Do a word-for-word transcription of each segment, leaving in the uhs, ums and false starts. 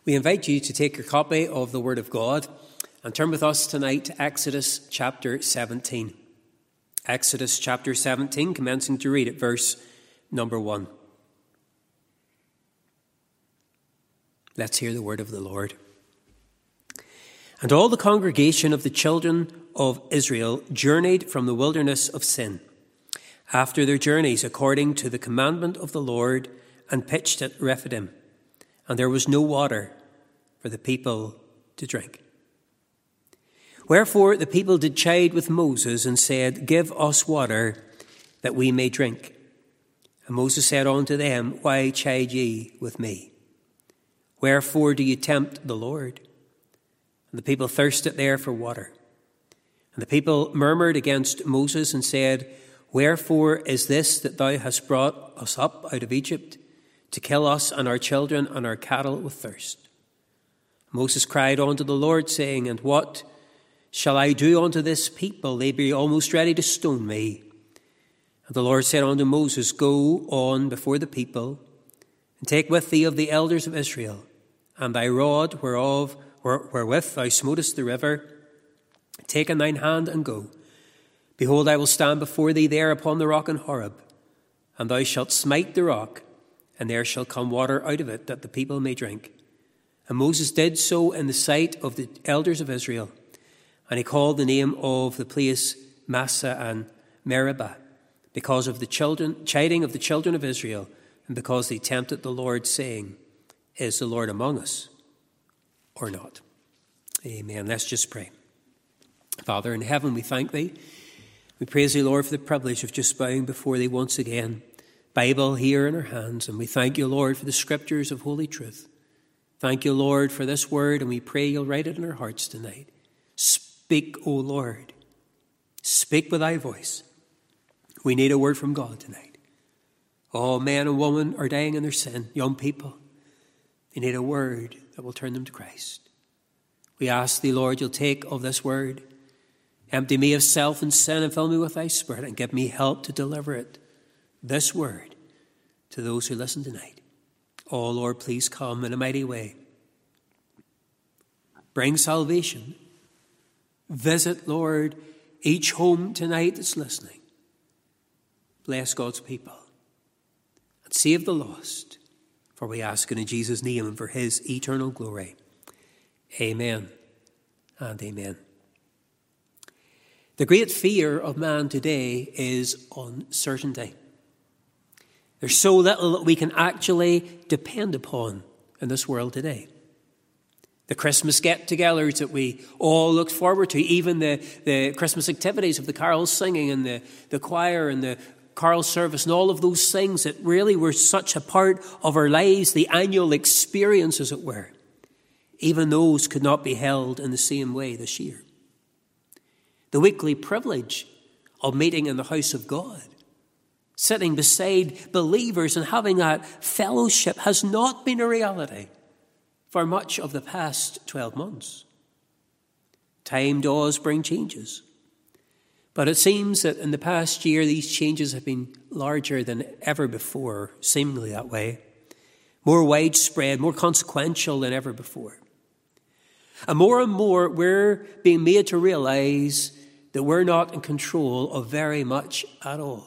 We invite you to take your copy of the Word of God and turn with us tonight to Exodus chapter seventeen. Exodus chapter seventeen, commencing to read at verse number one. Let's hear the word of the Lord. And all the congregation of the children of Israel journeyed from the wilderness of Sin, after their journeys according to the commandment of the Lord, and pitched at Rephidim. And there was no water for the people to drink. Wherefore the people did chide with Moses, and said, Give us water, that we may drink. And Moses said unto them, Why chide ye with me? Wherefore do ye tempt the Lord? And the people thirsted there for water. And the people murmured against Moses, and said, Wherefore is this that thou hast brought us up out of Egypt, to kill us and our children and our cattle with thirst? Moses cried unto the Lord, saying, And what shall I do unto this people? They be almost ready to stone me. And the Lord said unto Moses, Go on before the people, and take with thee of the elders of Israel, and thy rod whereof wherewith thou smotest the river, take in thine hand and go. Behold, I will stand before thee there upon the rock in Horeb, and thou shalt smite the rock, and there shall come water out of it, that the people may drink. And Moses did so in the sight of the elders of Israel, and he called the name of the place Massah and Meribah, because of the children, chiding of the children of Israel, and because they tempted the Lord, saying, Is the Lord among us, or not? Amen. Let's just pray. Father in heaven, we thank thee. We praise thee, Lord, for the privilege of just bowing before thee once again. Bible here in our hands, and we thank you, Lord, for the scriptures of holy truth. Thank you, Lord, for this word, and we pray you'll write it in our hearts tonight. Speak, O Lord. Speak with thy voice. We need a word from God tonight. All men and women are dying in their sin, young people. They need a word that will turn them to Christ. We ask thee, Lord, you'll take of this word, empty me of self and sin, and fill me with thy Spirit, and give me help to deliver it, this word, to those who listen tonight. Oh, Lord, please come in a mighty way. Bring salvation. Visit, Lord, each home tonight that's listening. Bless God's people and save the lost. For we ask it in Jesus' name and for his eternal glory. Amen and amen. The great fear of man today is uncertainty. There's so little that we can actually depend upon in this world today. The Christmas get-togethers that we all look forward to, even the, the Christmas activities of the carol singing and the, the choir and the carol service and all of those things that really were such a part of our lives, the annual experience, as it were. Even those could not be held in the same way this year. The weekly privilege of meeting in the house of God, sitting beside believers and having that fellowship, has not been a reality for much of the past twelve months. Time does bring changes, but it seems that in the past year these changes have been larger than ever before, seemingly that way, more widespread, more consequential than ever before. And more and more we're being made to realize that we're not in control of very much at all.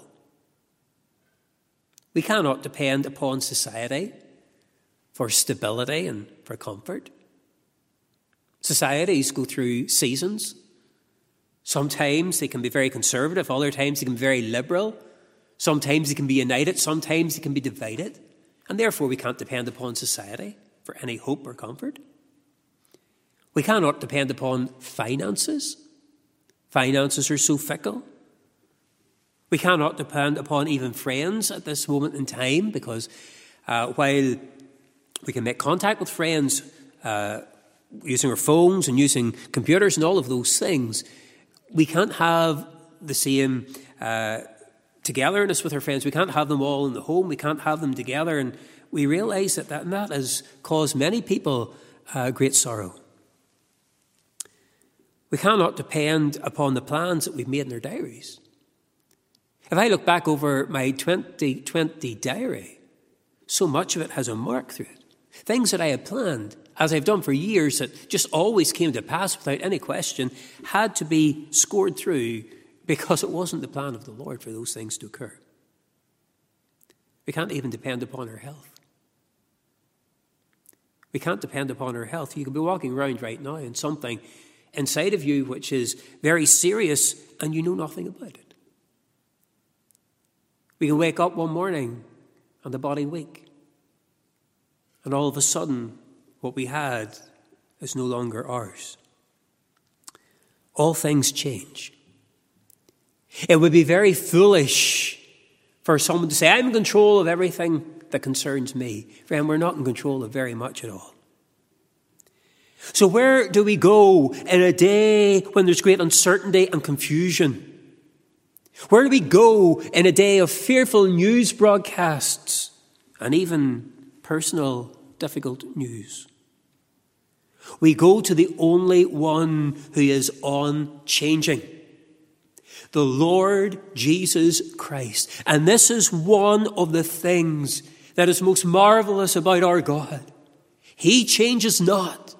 We cannot depend upon society for stability and for comfort. Societies go through seasons. Sometimes they can be very conservative, other times they can be very liberal. Sometimes they can be united, sometimes they can be divided. And therefore we can't depend upon society for any hope or comfort. We cannot depend upon finances. Finances are so fickle. We cannot depend upon even friends at this moment in time, because uh, while we can make contact with friends uh, using our phones and using computers and all of those things, we can't have the same uh, togetherness with our friends. We can't have them all in the home. We can't have them together. And we realize that that, and that has caused many people uh, great sorrow. We cannot depend upon the plans that we've made in our diaries. If I look back over my twenty twenty diary, so much of it has a mark through it. Things that I had planned as I've done for years, that just always came to pass without any question, had to be scored through because it wasn't the plan of the Lord for those things to occur. We can't even depend upon our health. We can't depend upon our health. You could be walking around right now and something inside of you which is very serious and you know nothing about it. We can wake up one morning and the body weak. And all of a sudden, what we had is no longer ours. All things change. It would be very foolish for someone to say, I'm in control of everything that concerns me. Friend, we're not in control of very much at all. So where do we go in a day when there's great uncertainty and confusion? Where do we go in a day of fearful news broadcasts and even personal difficult news? We go to the only one who is unchanging, the Lord Jesus Christ. And this is one of the things that is most marvelous about our God. He changes not.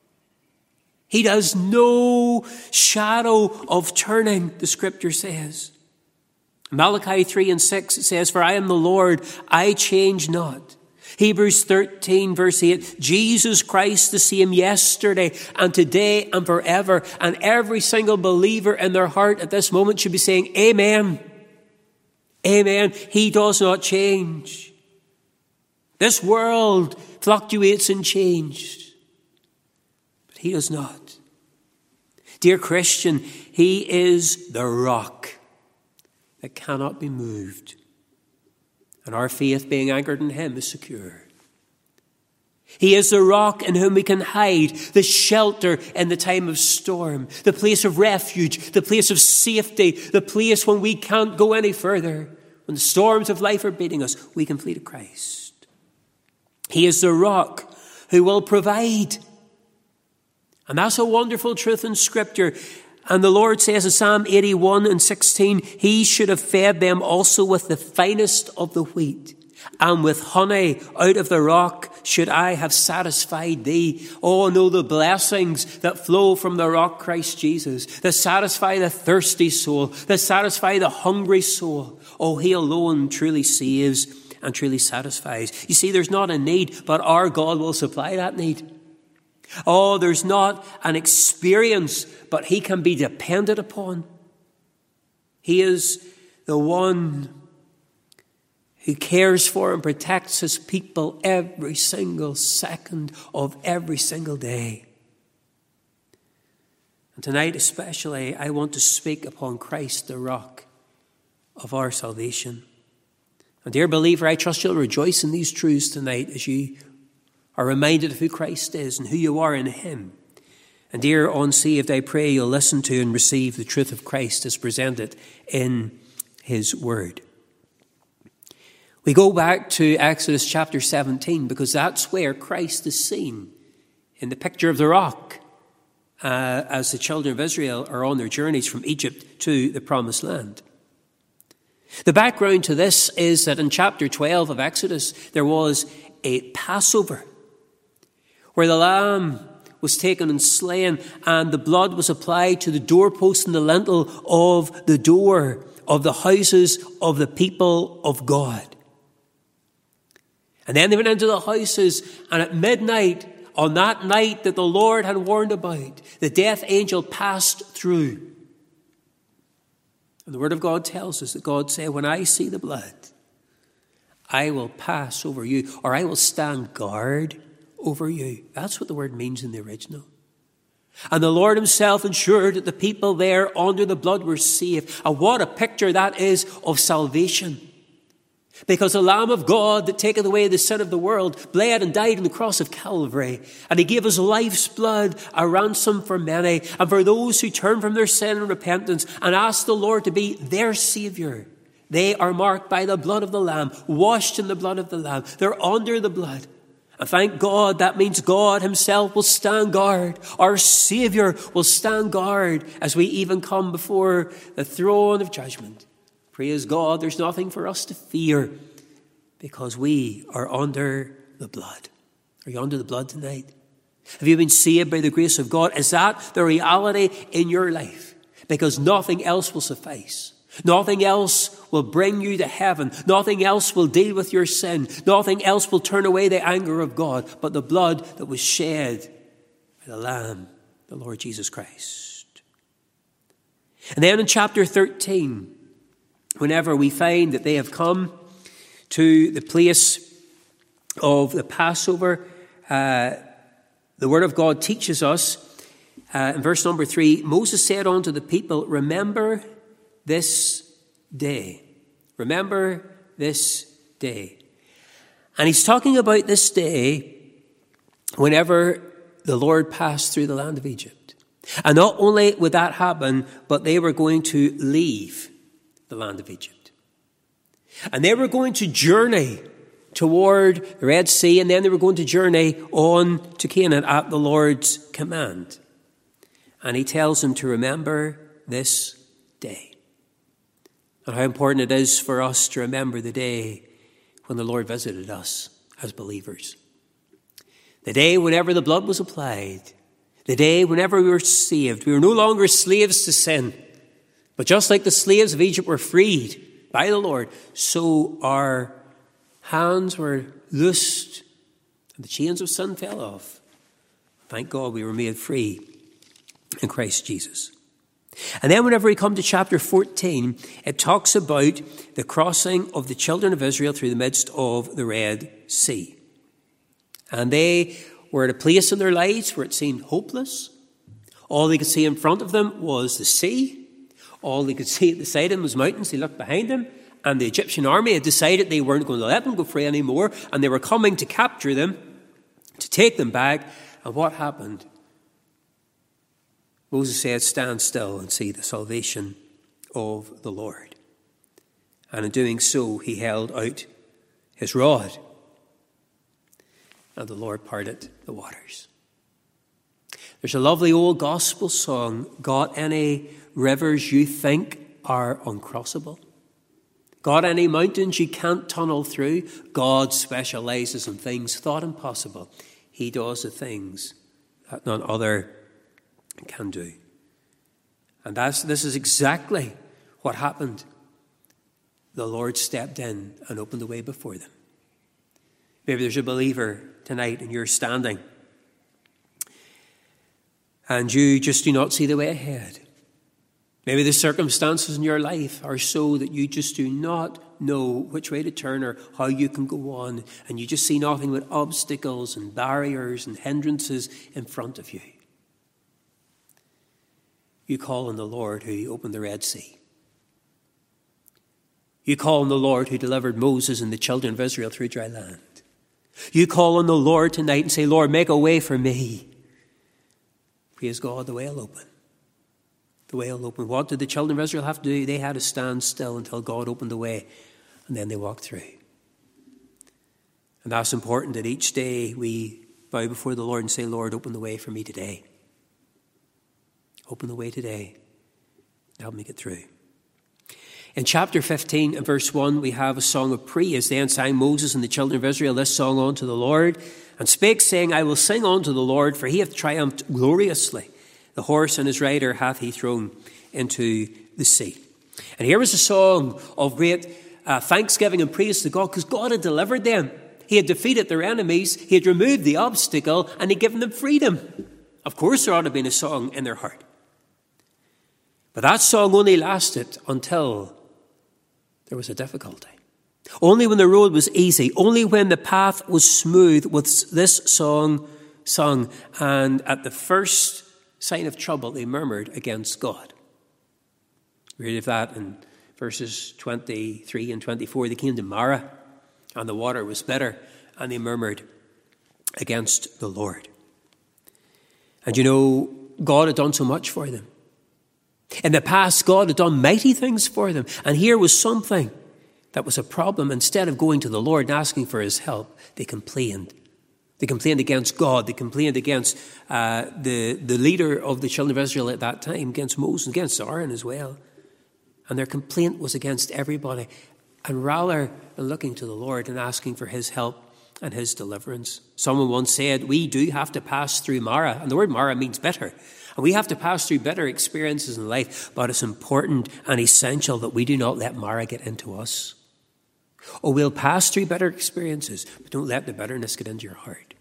He does no shadow of turning, the scripture says. Malachi three and six, it says, for I am the Lord, I change not. Hebrews thirteen verse eight, Jesus Christ the same yesterday and today and forever. And every single believer in their heart at this moment should be saying, Amen. Amen. He does not change. This world fluctuates and changes, but he does not. Dear Christian, he is the rock that cannot be moved. And our faith being anchored in him is secure. He is the rock in whom we can hide, the shelter in the time of storm, the place of refuge, the place of safety, the place when we can't go any further. When the storms of life are beating us, we can flee to Christ. He is the rock who will provide. And that's a wonderful truth in Scripture. And the Lord says in Psalm eighty-one and sixteen, he should have fed them also with the finest of the wheat, and with honey out of the rock should I have satisfied thee. Oh, know the blessings that flow from the rock Christ Jesus, that satisfy the thirsty soul, that satisfy the hungry soul. Oh, he alone truly saves and truly satisfies. You see, there's not a need, but our God will supply that need. Oh, there's not an experience, but he can be depended upon. He is the one who cares for and protects his people every single second of every single day. And tonight especially, I want to speak upon Christ, the rock of our salvation. And dear believer, I trust you'll rejoice in these truths tonight as you are reminded of who Christ is and who you are in him. And dear unsaved, I pray you'll listen to and receive the truth of Christ as presented in his word. We go back to Exodus chapter seventeen because that's where Christ is seen in the picture of the rock uh, as the children of Israel are on their journeys from Egypt to the promised land. The background to this is that in chapter twelve of Exodus there was a Passover where the lamb was taken and slain and the blood was applied to the doorpost and the lintel of the door of the houses of the people of God. And then they went into the houses, and at midnight, on that night that the Lord had warned about, the death angel passed through. And the word of God tells us that God said, when I see the blood, I will pass over you, or I will stand guard over you. That's what the word means in the original. And the Lord himself ensured that the people there under the blood were saved. And what a picture that is of salvation. Because the Lamb of God that taketh away the sin of the world bled and died on the cross of Calvary. And he gave his life's blood a ransom for many. And for those who turn from their sin and repentance and ask the Lord to be their Saviour, they are marked by the blood of the Lamb, washed in the blood of the Lamb. They're under the blood. And thank God, that means God himself will stand guard. Our Saviour will stand guard as we even come before the throne of judgment. Praise God, there's nothing for us to fear because we are under the blood. Are you under the blood tonight? Have you been saved by the grace of God? Is that the reality in your life? Because nothing else will suffice. Nothing else will bring you to heaven. Nothing else will deal with your sin. Nothing else will turn away the anger of God but the blood that was shed by the Lamb, the Lord Jesus Christ. And then in chapter thirteen, whenever we find that they have come to the place of the Passover, uh, the Word of God teaches us, uh, in verse number three, Moses said unto the people, remember this day. Remember this day. And he's talking about this day whenever the Lord passed through the land of Egypt. And not only would that happen, but they were going to leave the land of Egypt. And they were going to journey toward the Red Sea, and then they were going to journey on to Canaan at the Lord's command. And he tells them to remember this day. And how important it is for us to remember the day when the Lord visited us as believers. The day whenever the blood was applied. The day whenever we were saved. We were no longer slaves to sin. But just like the slaves of Egypt were freed by the Lord, so our hands were loosed and the chains of sin fell off. Thank God we were made free in Christ Jesus. And then whenever we come to chapter fourteen, it talks about the crossing of the children of Israel through the midst of the Red Sea. And they were at a place in their lives where it seemed hopeless. All they could see in front of them was the sea. All they could see at the side of them was mountains. They looked behind them, and the Egyptian army had decided they weren't going to let them go free anymore, and they were coming to capture them, to take them back. And what happened? Moses said, stand still and see the salvation of the Lord. And in doing so, he held out his rod, and the Lord parted the waters. There's a lovely old gospel song, got any rivers you think are uncrossable? Got any mountains you can't tunnel through? God specializes in things thought impossible. He does the things that none other can do. And that's, this is exactly what happened. The Lord stepped in and opened the way before them. Maybe there's a believer tonight and you're standing and you just do not see the way ahead. Maybe the circumstances in your life are so that you just do not know which way to turn or how you can go on, and you just see nothing but obstacles and barriers and hindrances in front of you. You call on the Lord who opened the Red Sea. You call on the Lord who delivered Moses and the children of Israel through dry land. You call on the Lord tonight and say, Lord, make a way for me. Praise God, the way will open. The way will open. What did the children of Israel have to do? They had to stand still until God opened the way, and then they walked through. And that's important, that each day we bow before the Lord and say, Lord, open the way for me today. Open the way today. Help me get through. In chapter fifteen and verse one, we have a song of praise. Then sang Moses and the children of Israel this song unto the Lord, and spake, saying, I will sing unto the Lord, for he hath triumphed gloriously. The horse and his rider hath he thrown into the sea. And here was a song of great uh, thanksgiving and praise to God, because God had delivered them. He had defeated their enemies. He had removed the obstacle, and he had given them freedom. Of course, there ought to have been a song in their heart. But that song only lasted until there was a difficulty. Only when the road was easy, only when the path was smooth was this song sung. And at the first sign of trouble, they murmured against God. We read of that in verses twenty-three and twenty-four. They came to Marah, and the water was bitter, and they murmured against the Lord. And you know, God had done so much for them. In the past, God had done mighty things for them. And here was something that was a problem. Instead of going to the Lord and asking for his help, they complained. They complained against God. They complained against uh, the, the leader of the children of Israel at that time, against Moses, against Aaron as well. And their complaint was against everybody. And rather than looking to the Lord and asking for his help and his deliverance. Someone once said, we do have to pass through Mara, and the word Mara means bitter. And we have to pass through bitter experiences in life, but it's important and essential that we do not let Mara get into us. Oh, we'll pass through bitter experiences, but don't let the bitterness get into your heart.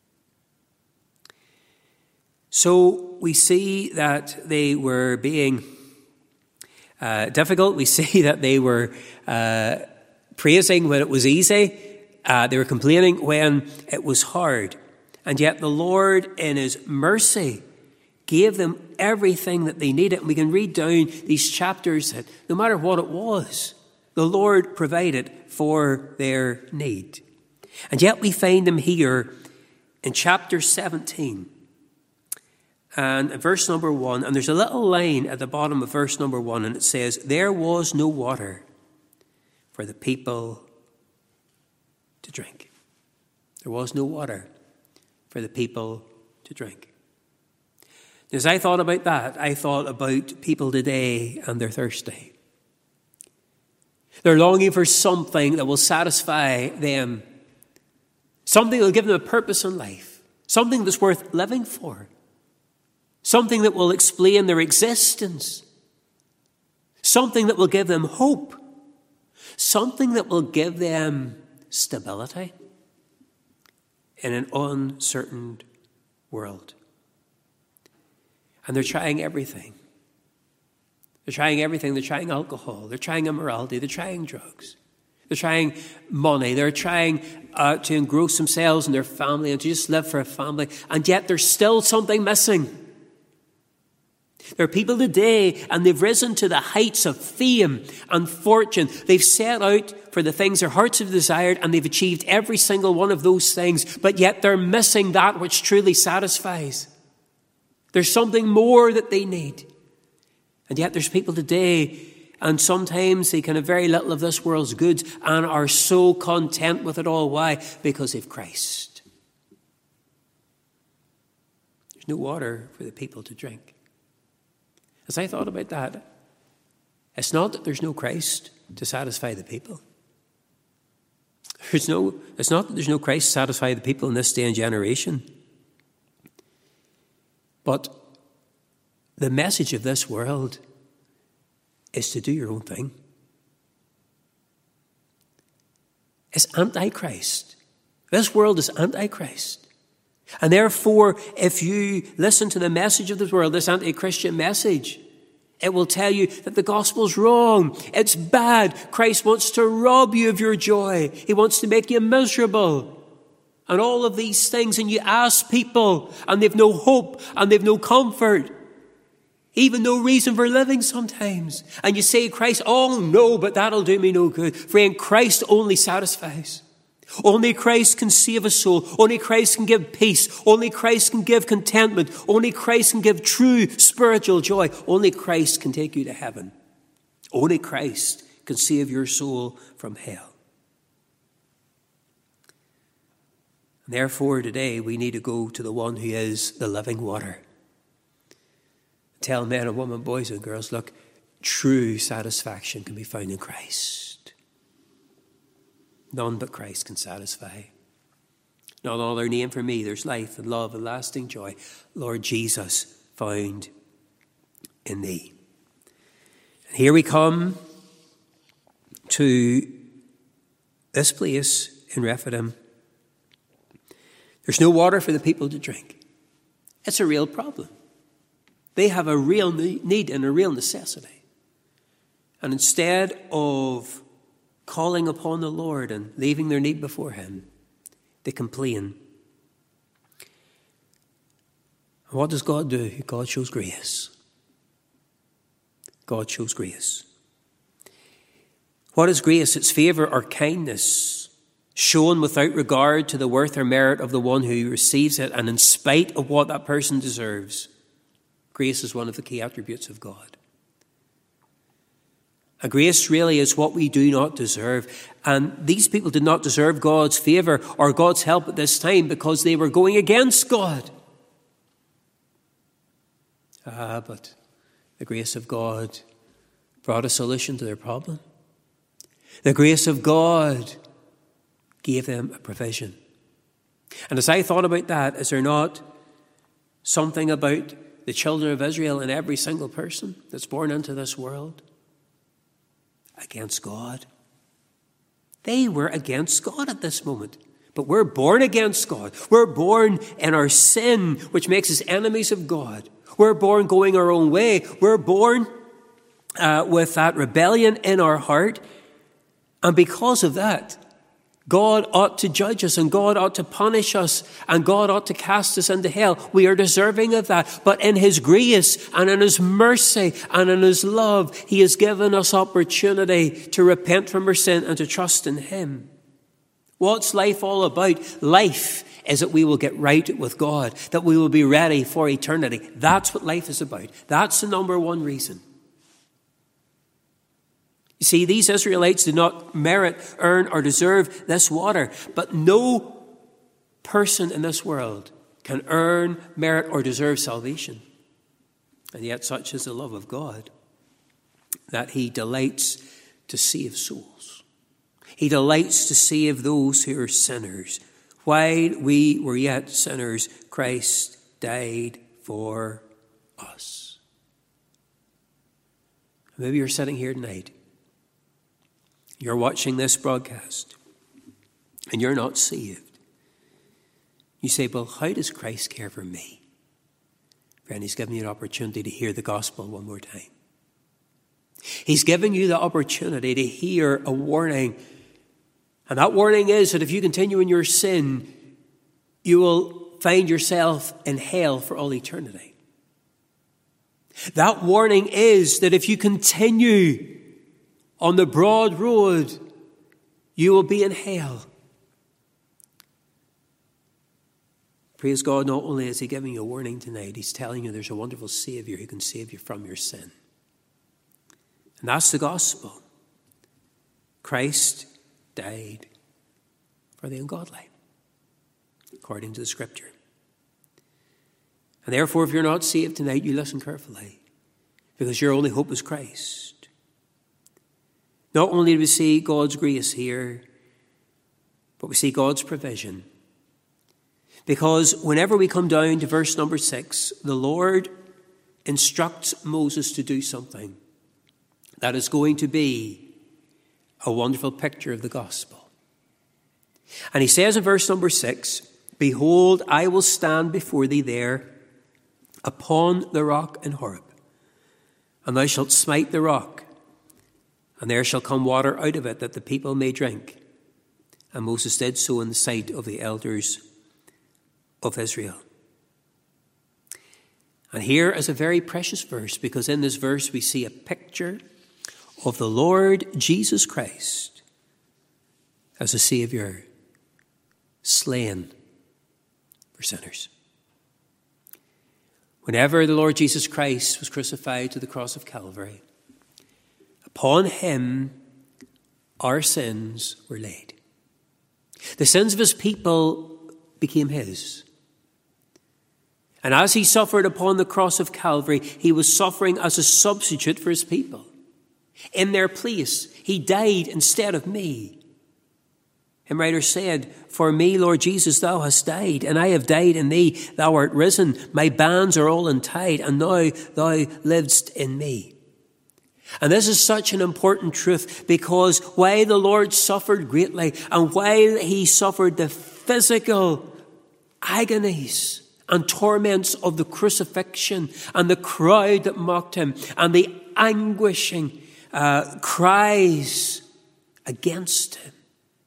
So we see that they were being uh, difficult. We see that they were uh, praising when it was easy. Uh, they were complaining when it was hard. And yet the Lord, in his mercy, gave them everything that they needed. And we can read down these chapters that no matter what it was, the Lord provided for their need. And yet we find them here in chapter seventeen. And verse number one, and there's a little line at the bottom of verse number one, and it says, there was no water for the people to drink. There was no water for the people to drink. As I thought about that, I thought about people today and they're thirsty. They're longing for something that will satisfy them, something that will give them a purpose in life, something that's worth living for, something that will explain their existence, something that will give them hope, something that will give them stability in an uncertain world. And they're trying everything. They're trying everything. They're trying alcohol. They're trying immorality. They're trying drugs. They're trying money. They're trying uh, to engross themselves and their family and to just live for a family. And yet there's still something missing. There are people today, and they've risen to the heights of fame and fortune. They've set out for the things their hearts have desired, and they've achieved every single one of those things. But yet they're missing that which truly satisfies. There's something more that they need. And yet there's people today, and sometimes they can have very little of this world's goods and are so content with it all. Why? Because they've Christ. There's no water for the people to drink. As I thought about that, it's not that there's no Christ to satisfy the people. There's no, it's not that there's no Christ to satisfy the people in this day and generation. But the message of this world is to do your own thing. It's anti-Christ. This world is anti-Christ. And therefore, if you listen to the message of this world, this anti-Christian message, it will tell you that the gospel's wrong. It's bad. Christ wants to rob you of your joy. He wants to make you miserable. And all of these things. And you ask people, and they've no hope, and they've no comfort. Even no reason for living sometimes. And you say, Christ, oh no, but that'll do me no good. Friend, Christ only satisfies. Only Christ can save a soul. Only Christ can give peace. Only Christ can give contentment. Only Christ can give true spiritual joy. Only Christ can take you to heaven. Only Christ can save your soul from hell. And therefore, today we need to go to the one who is the living water. Tell men and women, boys and girls, look, true satisfaction can be found in Christ. None but Christ can satisfy. Not other name for me. There's life and love and lasting joy. Lord Jesus, found in thee. And here we come to this place in Rephidim. There's no water for the people to drink. It's a real problem. They have a real need and a real necessity. And instead of calling upon the Lord and leaving their need before him, they complain. And what does God do? God shows grace. God shows grace. What is grace? It's favour or kindness shown without regard to the worth or merit of the one who receives it and in spite of what that person deserves. Grace is one of the key attributes of God. And grace really is what we do not deserve. And these people did not deserve God's favour or God's help at this time because they were going against God. Ah, but the grace of God brought a solution to their problem. The grace of God gave them a provision. And as I thought about that, is there not something about the children of Israel and every single person that's born into this world against God? They were against God at this moment. But we're born against God. We're born in our sin, which makes us enemies of God. We're born going our own way. We're born uh, with that rebellion in our heart. And because of that, God ought to judge us, and God ought to punish us, and God ought to cast us into hell. We are deserving of that. But in his grace and in his mercy and in his love, he has given us opportunity to repent from our sin and to trust in him. What's life all about? Life is that we will get right with God, that we will be ready for eternity. That's what life is about. That's the number one reason. You see, these Israelites did not merit, earn, or deserve this water. But no person in this world can earn, merit, or deserve salvation. And yet such is the love of God, that he delights to save souls. He delights to save those who are sinners. While we were yet sinners, Christ died for us. Maybe you're sitting here tonight. You're watching this broadcast and you're not saved. You say, well, how does Christ care for me? Friend, he's given you an opportunity to hear the gospel one more time. He's given you the opportunity to hear a warning. And that warning is that if you continue in your sin, you will find yourself in hell for all eternity. That warning is that if you continue on the broad road, you will be in hell. Praise God, not only is he giving you a warning tonight, he's telling you there's a wonderful Savior who can save you from your sin. And that's the gospel. Christ died for the ungodly, according to the scripture. And therefore, if you're not saved tonight, you listen carefully, because your only hope is Christ. Not only do we see God's grace here, but we see God's provision. Because whenever we come down to verse number six, the Lord instructs Moses to do something that is going to be a wonderful picture of the gospel. And he says in verse number six, behold, I will stand before thee there upon the rock in Horeb, and thou shalt smite the rock, and there shall come water out of it, that the people may drink. And Moses did so in the sight of the elders of Israel. And here is a very precious verse, because in this verse we see a picture of the Lord Jesus Christ as a Saviour slain for sinners. Whenever the Lord Jesus Christ was crucified to the cross of Calvary, upon him our sins were laid. The sins of his people became his. And as he suffered upon the cross of Calvary, he was suffering as a substitute for his people. In their place, he died instead of me. Hymn writer said, for me, Lord Jesus, thou hast died, and I have died in thee. Thou art risen, my bands are all untied, and now thou livest in me. And this is such an important truth, because while the Lord suffered greatly, and while he suffered the physical agonies and torments of the crucifixion, and the crowd that mocked him, and the anguishing uh, cries against him,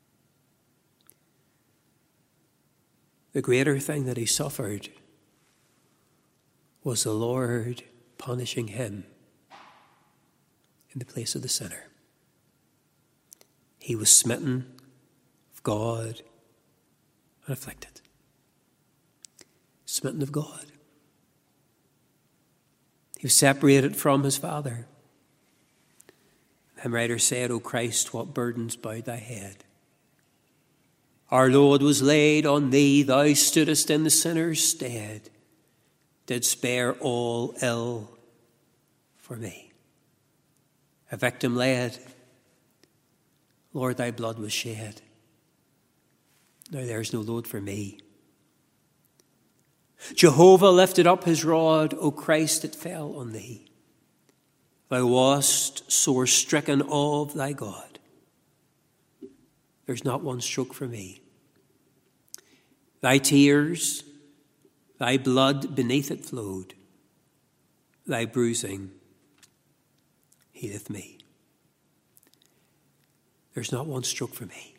the greater thing that he suffered was the Lord punishing him in the place of the sinner. He was smitten of God and afflicted. Smitten of God. He was separated from his Father. The hymn writer said, O Christ, what burdens bowed thy head. Our load was laid on thee, thou stoodest in the sinner's stead, didst bear all ill for me. A victim led, Lord, thy blood was shed. Now there's no load for me. Jehovah lifted up his rod, O Christ, it fell on thee. Thou wast sore stricken of thy God. There's not one stroke for me. Thy tears, thy blood beneath it flowed. Thy bruising healeth me. There's not one stroke for me.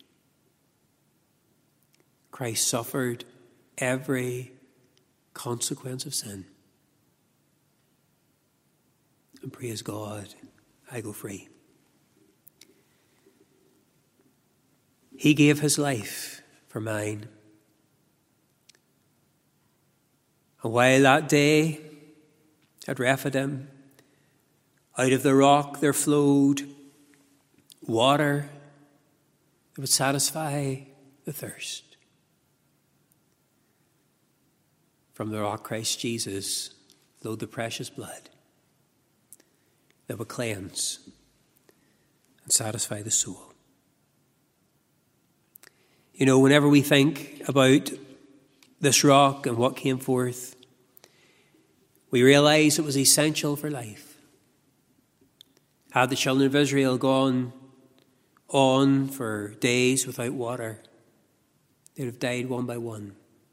Christ suffered every consequence of sin. And praise God, I go free. He gave his life for mine. And while that day at Rephidim, out of the rock there flowed water that would satisfy the thirst. From the rock Christ Jesus flowed the precious blood that would cleanse and satisfy the soul. You know, whenever we think about this rock and what came forth, we realize it was essential for life. Had the children of Israel gone on for days without water, they'd have died one by one.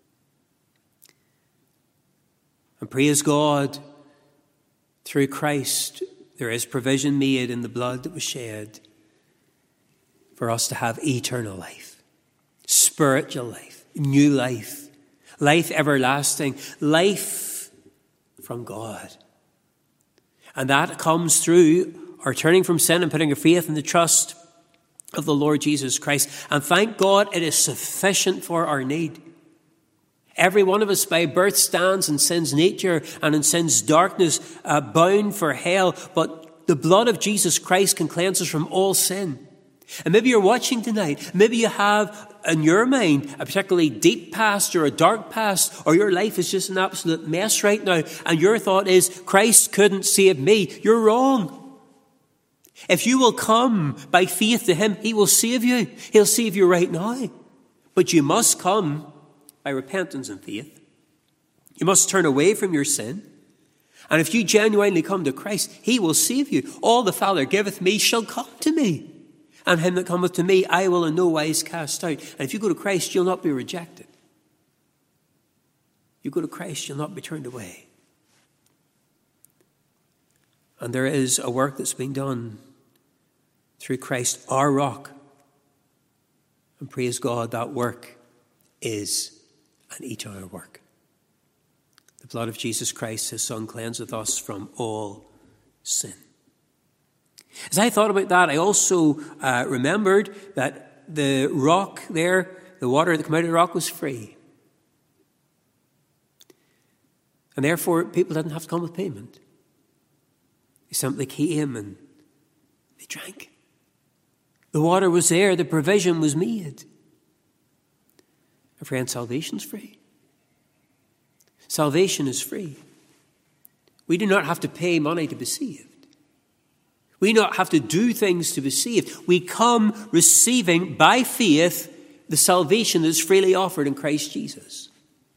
And praise God, through Christ, there is provision made in the blood that was shed for us to have eternal life, spiritual life, new life, life everlasting, life from God. And that comes through our turning from sin and putting our faith in the trust of the Lord Jesus Christ. And thank God it is sufficient for our need. Every one of us by birth stands in sin's nature and in sin's darkness, uh, bound for hell. But the blood of Jesus Christ can cleanse us from all sin. And maybe you're watching tonight. Maybe you have in your mind a particularly deep past or a dark past, or your life is just an absolute mess right now. And your thought is, Christ couldn't save me. You're wrong. If you will come by faith to him, he will save you. He'll save you right now. But you must come by repentance and faith. You must turn away from your sin. And if you genuinely come to Christ, he will save you. All the Father giveth me shall come to me. And him that cometh to me, I will in no wise cast out. And if you go to Christ, you'll not be rejected. You go to Christ, you'll not be turned away. And there is a work that's being done through Christ, our rock. And praise God, that work is an eternal work. The blood of Jesus Christ, his Son, cleanseth us from all sin. As I thought about that, I also uh, remembered that the rock there, the water that came out of the rock, was free. And therefore, people didn't have to come with payment. They simply came and they drank. The water was there, the provision was made. And friend, salvation's free. Salvation is free. We do not have to pay money to be saved. We do not have to do things to be saved. We come receiving by faith the salvation that is freely offered in Christ Jesus.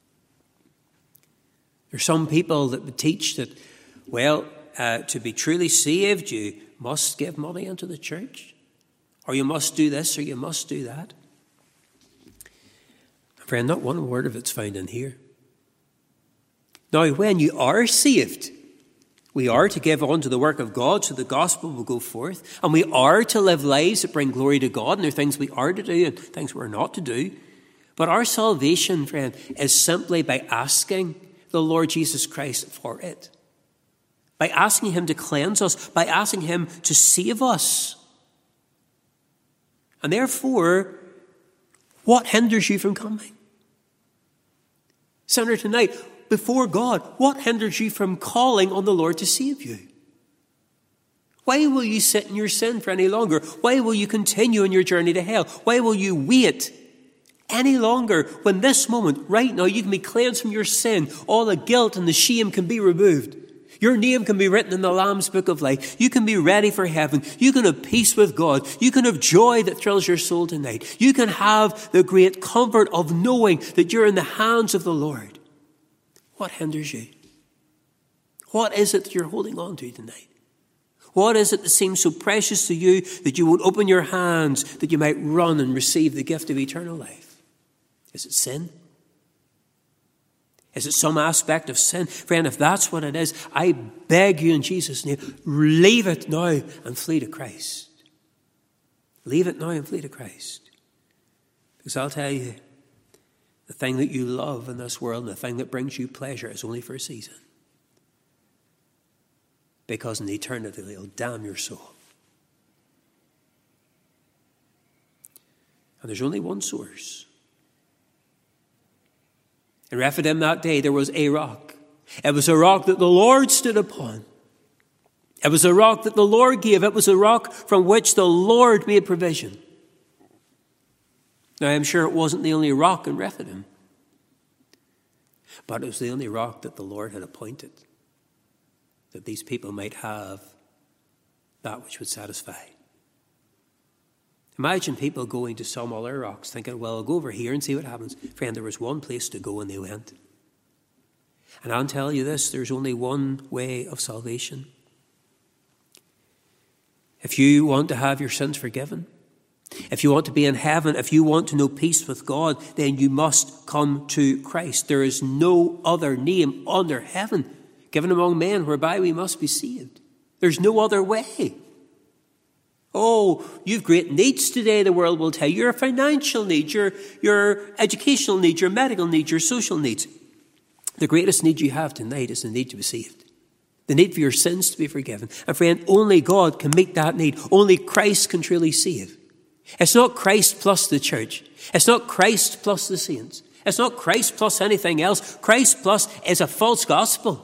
There are some people that would teach that, well, uh, to be truly saved, you must give money into the church, or you must do this, or you must do that. Friend, not one word of it's found in here. Now, when you are saved, we are to give on to the work of God so the gospel will go forth. And we are to live lives that bring glory to God. And there are things we are to do and things we're not to do. But our salvation, friend, is simply by asking the Lord Jesus Christ for it. By asking him to cleanse us. By asking him to save us. And therefore, what hinders you from coming? Sinner, tonight, before God, what hinders you from calling on the Lord to save you? Why will you sit in your sin for any longer? Why will you continue in your journey to hell? Why will you wait any longer when this moment, right now, you can be cleansed from your sin? All the guilt and the shame can be removed. Your name can be written in the Lamb's Book of Life. You can be ready for heaven. You can have peace with God. You can have joy that thrills your soul tonight. You can have the great comfort of knowing that you're in the hands of the Lord. What hinders you? What is it that you're holding on to tonight? What is it that seems so precious to you that you won't open your hands that you might run and receive the gift of eternal life? Is it sin? Is it some aspect of sin? Friend, if that's what it is, I beg you in Jesus' name, leave it now and flee to Christ. Leave it now and flee to Christ. Because I'll tell you, the thing that you love in this world and the thing that brings you pleasure is only for a season. Because in eternity, it'll damn your soul. And there's only one source. In Rephidim that day, there was a rock. It was a rock that the Lord stood upon. It was a rock that the Lord gave. It was a rock from which the Lord made provision. Now, I'm sure it wasn't the only rock in Rephidim, but it was the only rock that the Lord had appointed, that these people might have that which would satisfy. Imagine people going to some other rocks thinking, well, I'll go over here and see what happens. Friend, there was one place to go and they went. And I'll tell you this, there's only one way of salvation. If you want to have your sins forgiven, if you want to be in heaven, if you want to know peace with God, then you must come to Christ. There is no other name under heaven given among men whereby we must be saved. There's no other way. Oh, you've great needs today, the world will tell you. Your financial needs, your, your educational needs, your medical needs, your social needs. The greatest need you have tonight is the need to be saved. The need for your sins to be forgiven. And friend, only God can meet that need. Only Christ can truly save. It's not Christ plus the church. It's not Christ plus the saints. It's not Christ plus anything else. Christ plus is a false gospel.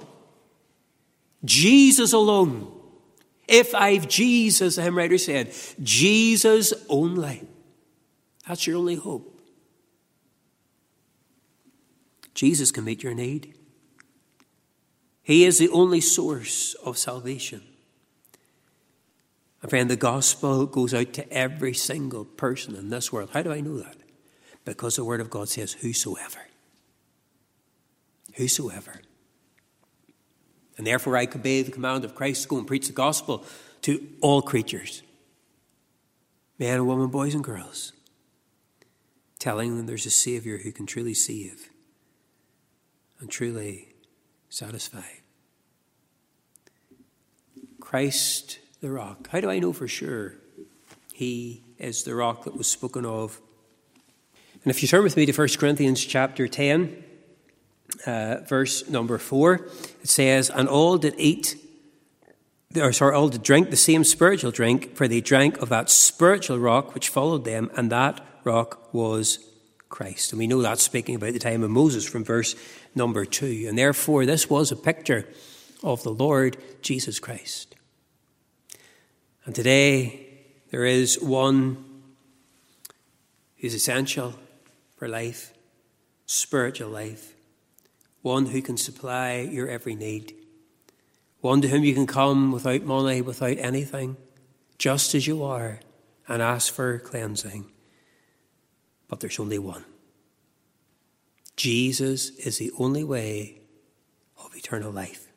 Jesus alone. If I've Jesus, the hymn writer said, Jesus only. That's your only hope. Jesus can meet your need. He is the only source of salvation. And friend, the gospel goes out to every single person in this world. How do I know that? Because the word of God says, whosoever. Whosoever. And therefore I obey the command of Christ to go and preach the gospel to all creatures. Men and women, boys and girls. Telling them there's a Savior who can truly save and truly satisfy. Christ the rock. How do I know for sure he is the rock that was spoken of? And if you turn with me to First Corinthians chapter ten, Uh, verse number four, it says, and all did eat, or sorry, all did drink the same spiritual drink, for they drank of that spiritual rock which followed them, and that rock was Christ. And we know that's speaking about the time of Moses from verse number two. And therefore, this was a picture of the Lord Jesus Christ. And today, there is one who's essential for life, spiritual life. One who can supply your every need. One to whom you can come without money, without anything, just as you are, and ask for cleansing. But there's only one. Jesus is the only way of eternal life.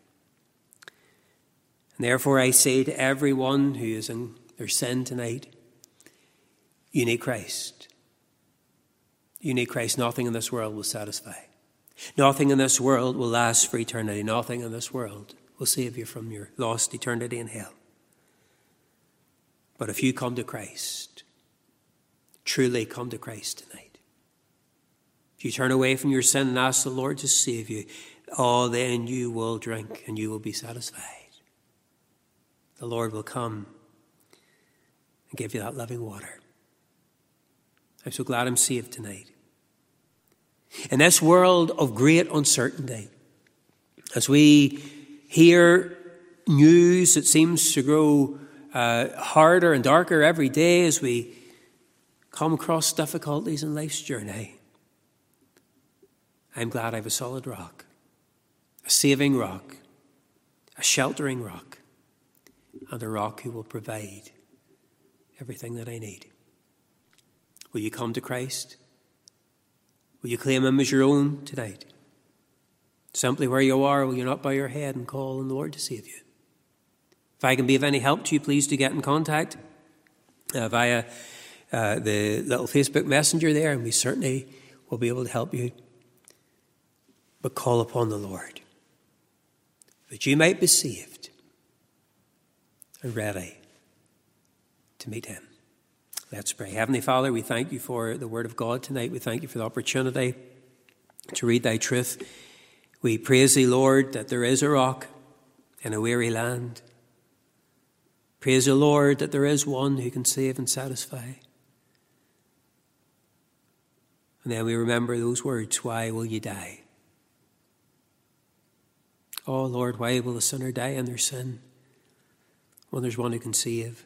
And therefore I say to everyone who is in their sin tonight, you need Christ. You need Christ. Nothing in this world will satisfy. Nothing in this world will last for eternity. Nothing in this world will save you from your lost eternity in hell. But if you come to Christ, truly come to Christ tonight. If you turn away from your sin and ask the Lord to save you, oh, then you will drink and you will be satisfied. The Lord will come and give you that living water. I'm so glad I'm saved tonight. In this world of great uncertainty, as we hear news that seems to grow uh, harder and darker every day as we come across difficulties in life's journey, I'm glad I have a solid rock, a saving rock, a sheltering rock, and a rock who will provide everything that I need. Will you come to Christ? Will you claim him as your own tonight? Simply where you are, will you not bow your head and call on the Lord to save you? If I can be of any help to you, please do get in contact uh, via uh, the little Facebook messenger there, and we certainly will be able to help you. But call upon the Lord, that you might be saved and ready to meet him. Let's pray. Heavenly Father, we thank you for the word of God tonight. We thank you for the opportunity to read thy truth. We praise thee, Lord, that there is a rock in a weary land. Praise the Lord that there is one who can save and satisfy. And then we remember those words, why will you die? Oh, Lord, why will the sinner die in their sin when there's one who can save?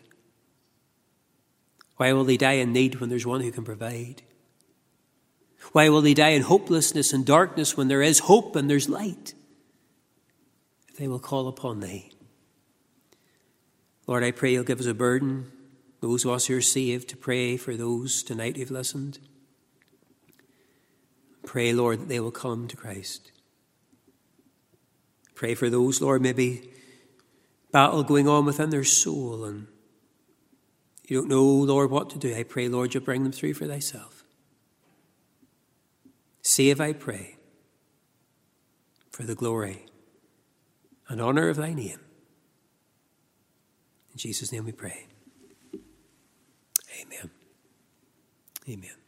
Why will they die in need when there's one who can provide? Why will they die in hopelessness and darkness when there is hope and there's light? If they will call upon thee. Lord, I pray you'll give us a burden, those of us who are saved, to pray for those tonight who've listened. Pray, Lord, that they will come to Christ. Pray for those, Lord, maybe battle going on within their soul and you don't know, Lord, what to do. I pray, Lord, you'll bring them through for thyself. Save, I pray, for the glory and honour of thy name. In Jesus' name we pray. Amen. Amen.